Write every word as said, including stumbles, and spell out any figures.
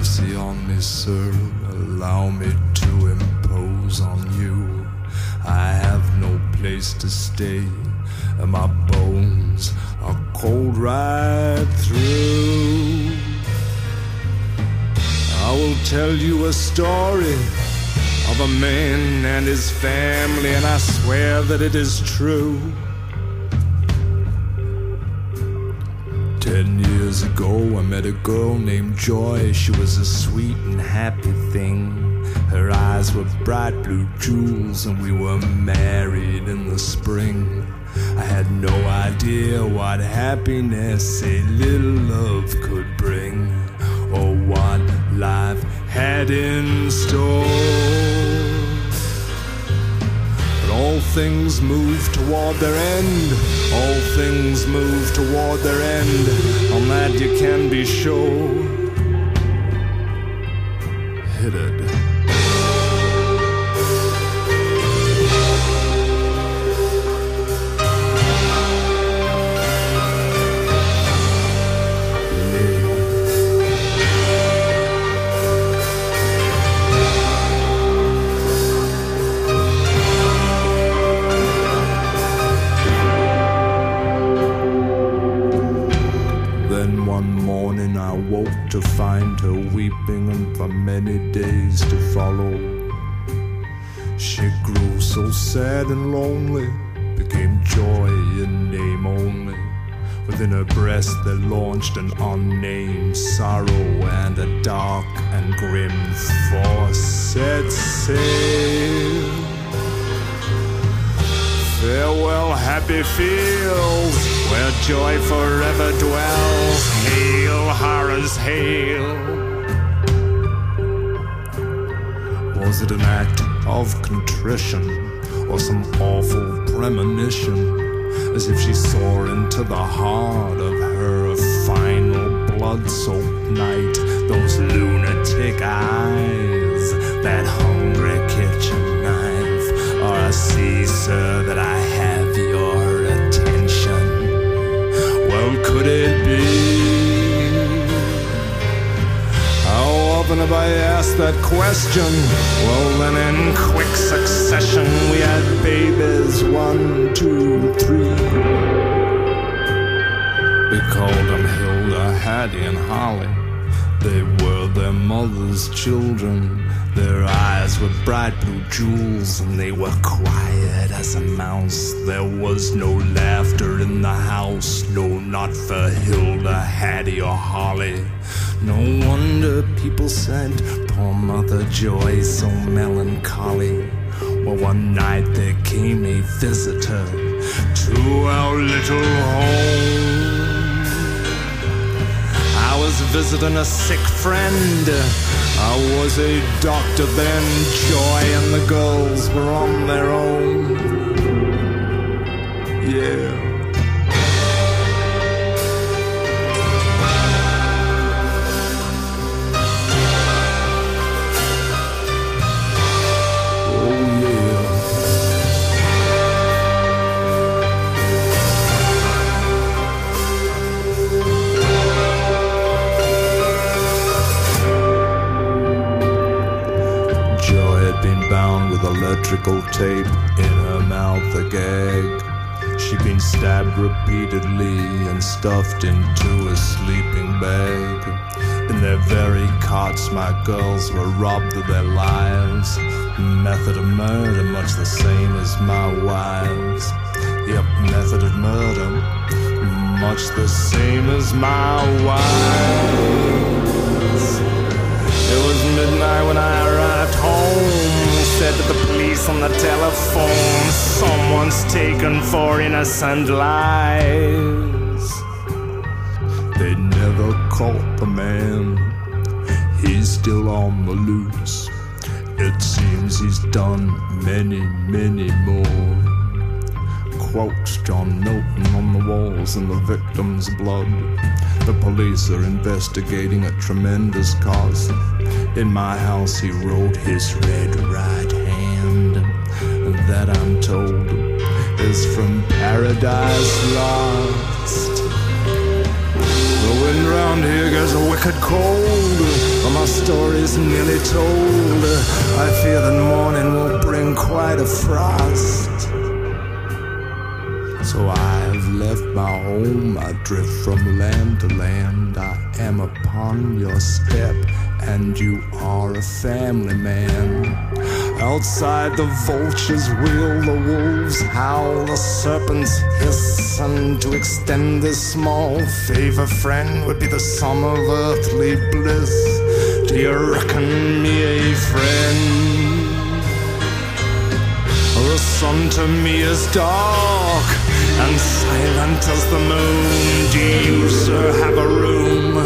mercy on me, sir. Allow me to impose on you. I have no place to stay, and my bones are cold right through. I will tell you a story of a man and his family, and I swear that it is true. Ten years ago I met a girl named Joy. She was a sweet and happy thing. Her eyes were bright blue jewels, and we were married in the spring. I had no idea what happiness a little love could bring, or what life had in store. But all things move toward their end. All things move toward their end. On that you can be sure. Hit it. To find her weeping, and for many days to follow. She grew so sad and lonely, became joy in name only. Within her breast there launched an unnamed sorrow, and a dark and grim force set sail. Farewell, happy fields, where joy forever dwells. Hail, horrors, hail. Was it an act of contrition, or some awful premonition, as if she saw into the heart of her final blood-soaked night? Those lunatic eyes, that hungry kitchen knife. Or I see, sir, that I have your attention. Well, could it be? How often have I asked that question? Well, then in quick succession we had babies, one, two, three. We called them Hilda, Hattie, and Holly. They were their mother's children. Their eyes were bright blue jewels, and they were quiet as a mouse. There was no laughter in the house, no, not for Hilda, Hattie, or Holly. No wonder people said, poor Mother Joy, so melancholy. Well, one night there came a visitor to our little home. I was visiting a sick friend. I was a doctor then. Joy and the girls were on their own. Yeah. Electrical tape, in her mouth a gag. She'd been stabbed repeatedly and stuffed into a sleeping bag. In their very cots my girls were robbed of their lives. Method of murder much the same as my wives. Yep, method of murder much the same as my wives. It was midnight when I arrived home. Said to the police on the telephone, someone's taken four innocent lives. They never caught the man. He's still on the loose. It seems he's done many, many more. Quotes John Milton on the walls in the victim's blood. The police are investigating a tremendous cause. In my house he wrote his red right hand, and that I'm told is from Paradise Lost. Though wind round here gets wicked cold, but my story's nearly told. I fear that morning will bring quite a frost. So I've left my home, I drift from land to land. I am upon your step, and you are a family man. Outside the vultures wheel, the wolves howl, the serpents hiss, and to extend this small favor, friend, would be the sum of earthly bliss. Do you reckon me a friend? The sun to me is dark and silent as the moon. Do you, sir, have a room